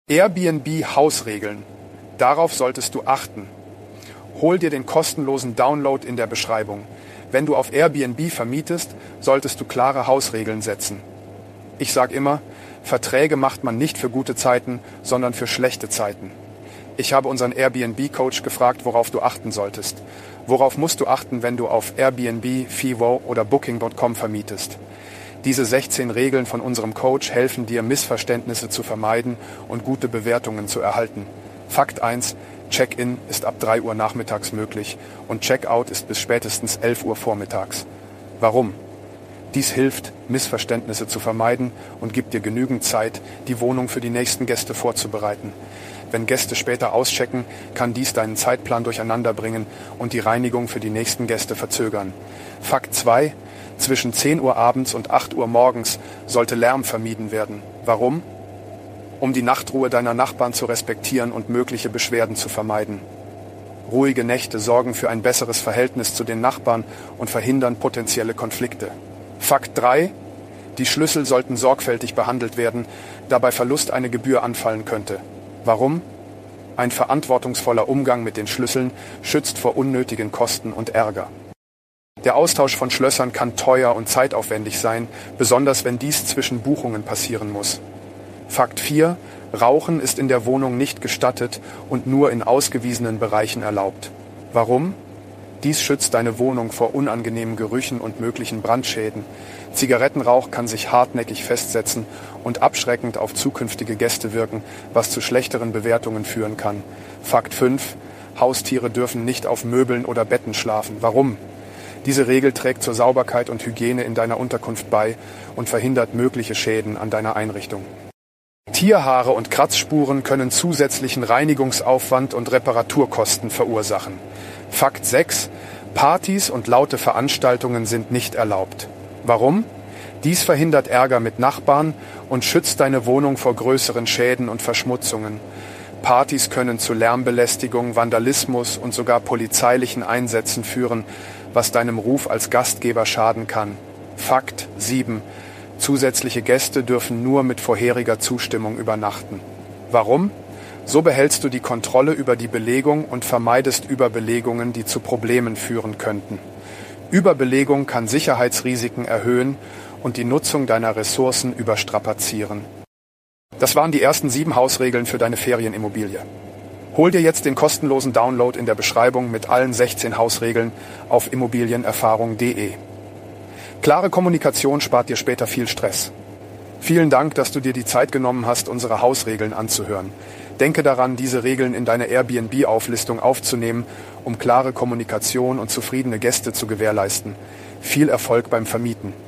Airbnb-Hausregeln. Darauf solltest du achten. Hol dir den kostenlosen Download in der Beschreibung. Wenn du auf Airbnb vermietest, solltest du klare Hausregeln setzen. Ich sage immer, Verträge macht man nicht für gute Zeiten, sondern für schlechte Zeiten. Ich habe unseren Airbnb-Coach gefragt, worauf du achten solltest. Worauf musst du achten, wenn du auf Airbnb, Fivo oder Booking.com vermietest? Diese 16 Regeln von unserem Coach helfen dir, Missverständnisse zu vermeiden und gute Bewertungen zu erhalten. Fakt 1: Check-in ist ab 3 Uhr nachmittags möglich und Check-out ist bis spätestens 11 Uhr vormittags. Warum? Dies hilft, Missverständnisse zu vermeiden und gibt dir genügend Zeit, die Wohnung für die nächsten Gäste vorzubereiten. Wenn Gäste später auschecken, kann dies deinen Zeitplan durcheinander bringen und die Reinigung für die nächsten Gäste verzögern. Fakt 2: Zwischen 10 Uhr abends und 8 Uhr morgens sollte Lärm vermieden werden. Warum? Um die Nachtruhe deiner Nachbarn zu respektieren und mögliche Beschwerden zu vermeiden. Ruhige Nächte sorgen für ein besseres Verhältnis zu den Nachbarn und verhindern potenzielle Konflikte. Fakt 3: Die Schlüssel sollten sorgfältig behandelt werden, da bei Verlust eine Gebühr anfallen könnte. Warum? Ein verantwortungsvoller Umgang mit den Schlüsseln schützt vor unnötigen Kosten und Ärger. Der Austausch von Schlössern kann teuer und zeitaufwendig sein, besonders wenn dies zwischen Buchungen passieren muss. Fakt 4: Rauchen ist in der Wohnung nicht gestattet und nur in ausgewiesenen Bereichen erlaubt. Warum? Dies schützt deine Wohnung vor unangenehmen Gerüchen und möglichen Brandschäden. Zigarettenrauch kann sich hartnäckig festsetzen und abschreckend auf zukünftige Gäste wirken, was zu schlechteren Bewertungen führen kann. Fakt 5: Haustiere dürfen nicht auf Möbeln oder Betten schlafen. Warum? Diese Regel trägt zur Sauberkeit und Hygiene in deiner Unterkunft bei und verhindert mögliche Schäden an deiner Einrichtung. Tierhaare und Kratzspuren können zusätzlichen Reinigungsaufwand und Reparaturkosten verursachen. Fakt 6: Partys und laute Veranstaltungen sind nicht erlaubt. Warum? Dies verhindert Ärger mit Nachbarn und schützt deine Wohnung vor größeren Schäden und Verschmutzungen. Partys können zu Lärmbelästigung, Vandalismus und sogar polizeilichen Einsätzen führen, was deinem Ruf als Gastgeber schaden kann. Fakt 7: Zusätzliche Gäste dürfen nur mit vorheriger Zustimmung übernachten. Warum? So behältst du die Kontrolle über die Belegung und vermeidest Überbelegungen, die zu Problemen führen könnten. Überbelegung kann Sicherheitsrisiken erhöhen und die Nutzung deiner Ressourcen überstrapazieren. Das waren die ersten 7 Hausregeln für deine Ferienimmobilie. Hol dir jetzt den kostenlosen Download in der Beschreibung mit allen 16 Hausregeln auf immobilienerfahrung.de. Klare Kommunikation spart dir später viel Stress. Vielen Dank, dass du dir die Zeit genommen hast, unsere Hausregeln anzuhören. Denke daran, diese Regeln in deine Airbnb-Auflistung aufzunehmen, um klare Kommunikation und zufriedene Gäste zu gewährleisten. Viel Erfolg beim Vermieten.